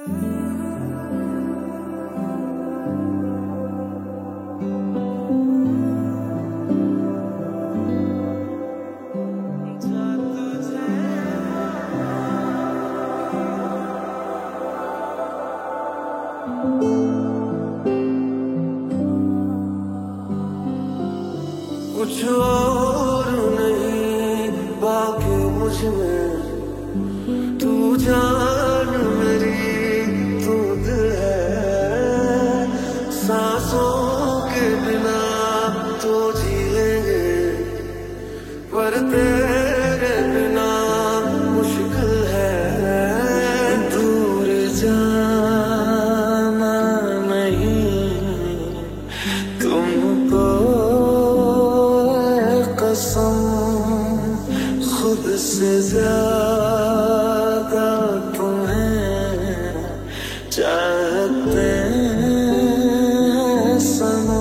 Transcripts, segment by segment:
कुछ और नहीं बाकी मुझ में, तू जान मेरी तू दिल है। सांसों के बिना तो जी लेंगे, पर तेरे बिना मुश्किल है। दूर जाना नहीं तुमको खुद से ज्यादा तुम्हें चाहते हैं सनम।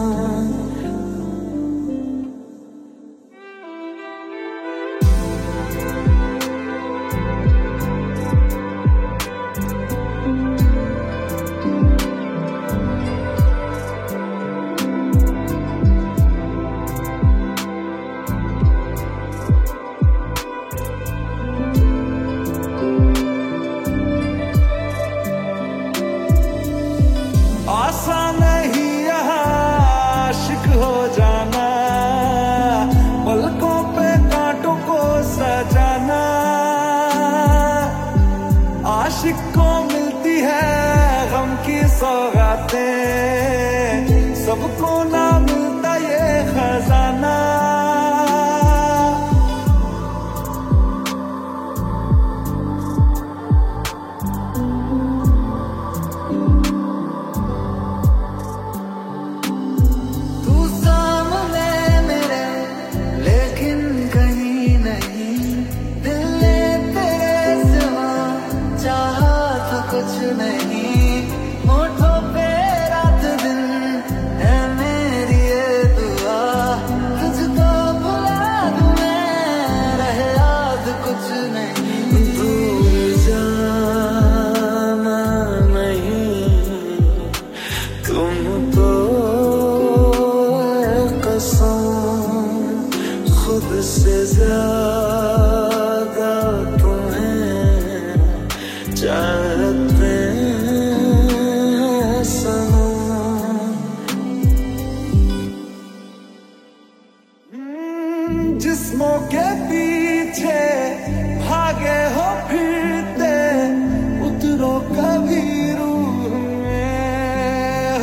आसान नहीं यहाँ आशिक हो जाना, पलकों पे कांटों को सजाना। आशिक को मिलती है गम की सौगातें, सबको ना मिलता ये खजाना। कुछ नहीं होठों पे रात दिन है मेरी ये दुआ, तुझको भुला दूं मैं रहे याद कुछ नहीं। दूर जाना नहीं तुमको कसम, खुद से ज्यादा तुम्हें चाहते हैं सनम। जिस्मों के पीछे भागे हो फिरते, उतरो कभी रूह में।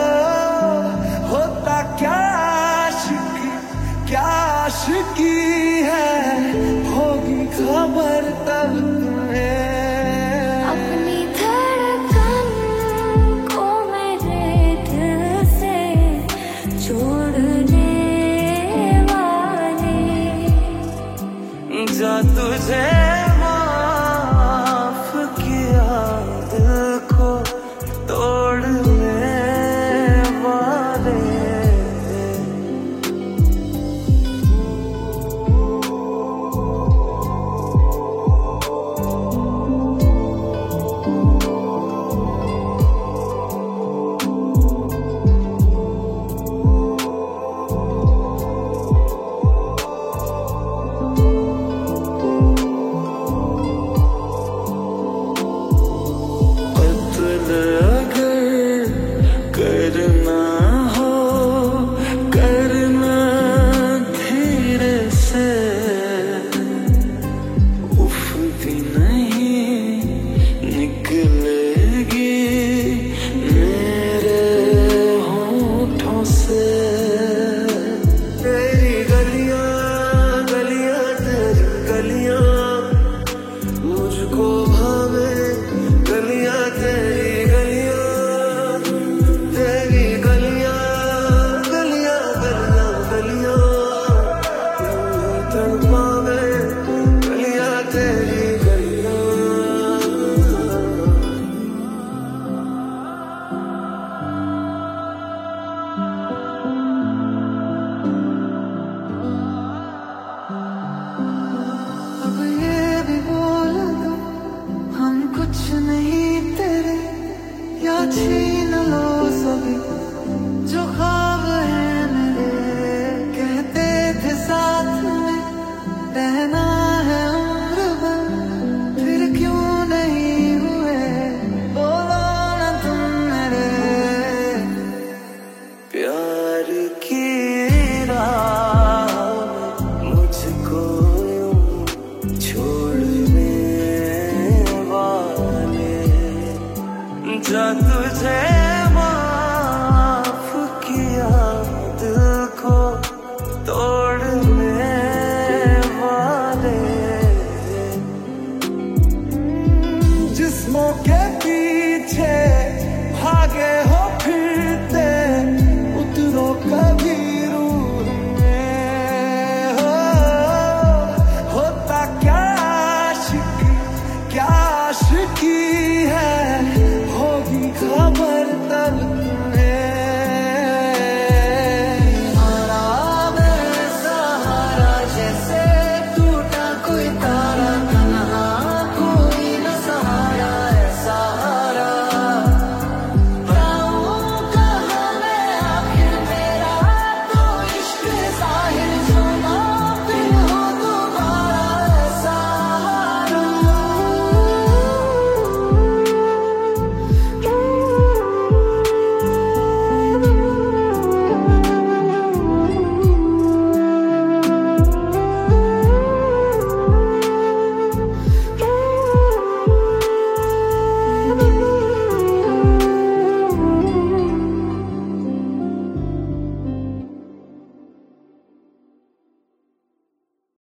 होता क्या आशिकी, क्या आशिकी है, होगी खबर तब तुम्हें। अपनी छीन लो सभी जो ख्वाब है मेरे, कहते थे साथ में रहना है उम्र भर, फिर क्यों नहीं हुए बोलो ना तुम मेरे। प्यार की राह मुझको छोड़ने वाले, जा तुझे माफ किया दिल को तोड़ने वाले, जिस्मों के पीछे